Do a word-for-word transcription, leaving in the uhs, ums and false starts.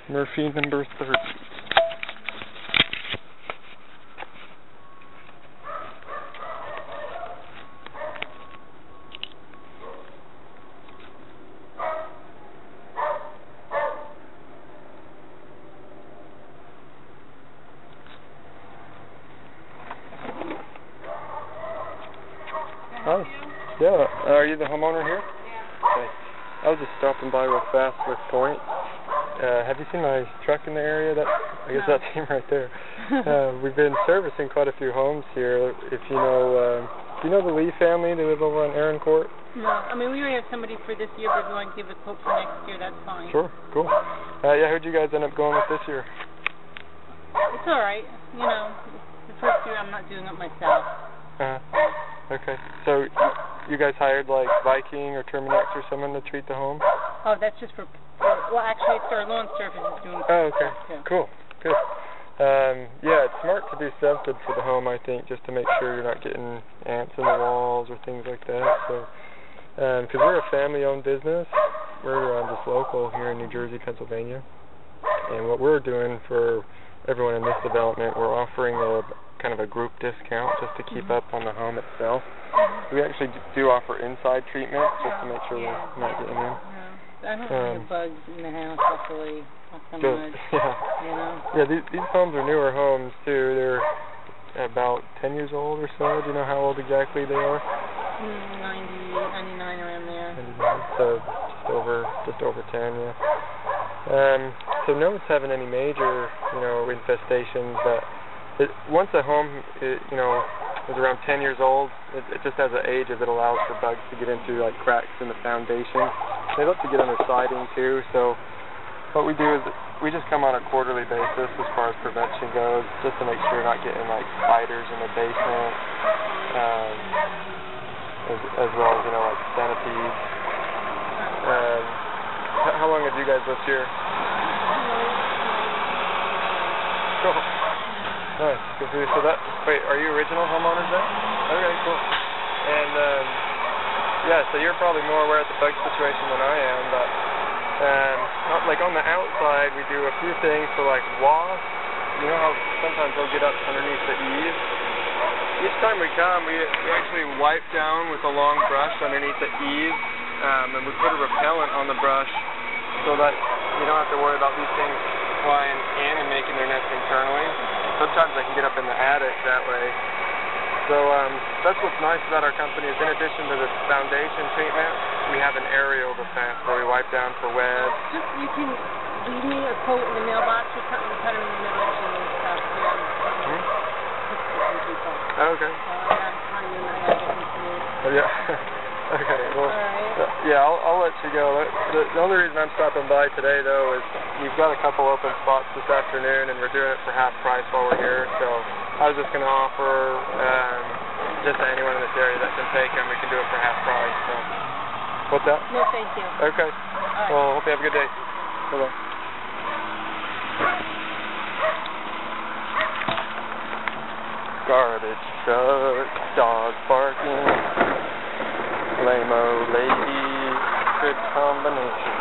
Murphy number thirty. Hi. Yeah. Uh, are you the homeowner here? Yeah. Okay. I was just stopping by real fast with Point. Uh, have you seen my truck in the area? That I guess no. that's him right there. uh, we've been servicing quite a few homes here. If you know, uh, do you know the Lee family? They live over on Aaron Court. No. I mean, we already have somebody for this year, but if you want to give a quote for next year, that's fine. Sure. Cool. Uh, yeah. Who'd you guys end up going with this year? It's all right. You know, the first year I'm not doing it myself. Uh huh. Okay. So you guys hired like Viking or Terminix or someone to treat the home? Oh, that's just for, for well, actually, it's our lawn service is doing. Oh, okay. Too. Cool. Good. Um, yeah, it's smart to do scented for the home, I think, just to make sure you're not getting ants in the walls or things like that. So, because um, we're a family-owned business, we're um, just local here in New Jersey, Pennsylvania, and what we're doing for everyone in this development, we're offering a kind of a group discount just to keep mm-hmm. up on the home itself. Mm-hmm. We actually do offer inside treatment just to make sure yeah. we're not getting in. Yeah. I don't Um, have bugs in the house, luckily. Good. Yeah. You know? Yeah, these, these homes are newer homes, too. They're about ten years old or so. Do you know how old exactly they are? Mm, ninety, ninety-nine around there. ninety-nine, so just over, just over ten, yeah. Um, so no one's having any major, you know, infestations, but it, once a home, it, you know, is around ten years old, it, it just has an age as it allows for bugs to get into, like, cracks in the foundation. They love to get under siding, too, so what we do is we just come on a quarterly basis as far as prevention goes, just to make sure you're not getting, like, spiders in the basement, um, as, as well as, you know, like, centipedes. Um, how long have you guys lived here? Cool. Nice. Good for you. So that, wait, are you original homeowners then? Okay, cool. And, um, yeah, so you're probably more aware of the bug situation than I am, but, um, not, like on the outside, we do a few things for, like, wasps. You know how sometimes they'll get up underneath the eaves? Each time we come, we, we actually wipe down with a long brush underneath the eaves, um, and we put a repellent on the brush so that you don't have to worry about these things flying in and making their nest internally. Sometimes they can get up in the attic that way. So um, that's what's nice about our company is in addition to the foundation treatment, we have an aerial defense where we wipe down for webs. Just you can leave me a quote in the mailbox or something to put it in the mailbox and stuff. Yeah. Hmm? Oh, okay. Oh, yeah. Okay. Well, right. uh, yeah, I'll, I'll let you go. The, the only reason I'm stopping by today, though, is you've got a couple open spots this afternoon, and we're doing it for half price while we're here. So I was just going to offer um, just to anyone in this area that can take them, we can do it for half price. So, what's that? No, thank you. Okay. All right. Well, hope you have a good day. Bye-bye. Garbage truck, dog barking, lame-o lady, good combination.